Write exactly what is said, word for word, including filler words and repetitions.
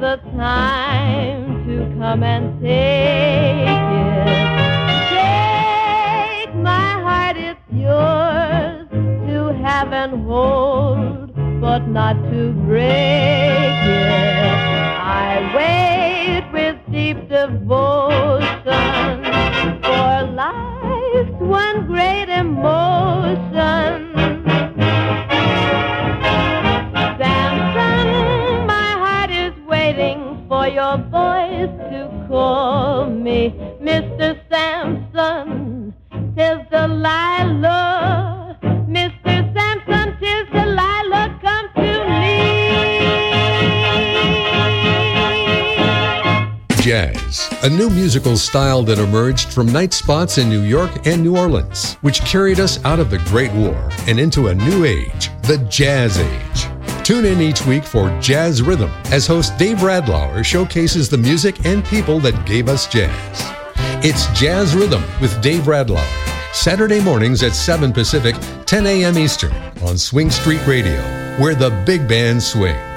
the time to come and take it. Take my heart, it's yours to have and hold, but not to break it. I wait with deep devotion for life's one great emotion. Samson, my heart is waiting for your voice to call me. Mister Samson, 'tis Delilah. Mister Samson, 'tis Delilah, come to me. Jazz, a new musical style that emerged from night spots in New York and New Orleans, which carried us out of the Great War and into a new age, the Jazz Age. Tune in each week for Jazz Rhythm as host Dave Radlauer showcases the music and people that gave us jazz. It's Jazz Rhythm with Dave Radlauer, Saturday mornings at seven Pacific, ten a.m. Eastern on Swing Street Radio, where the big band swings.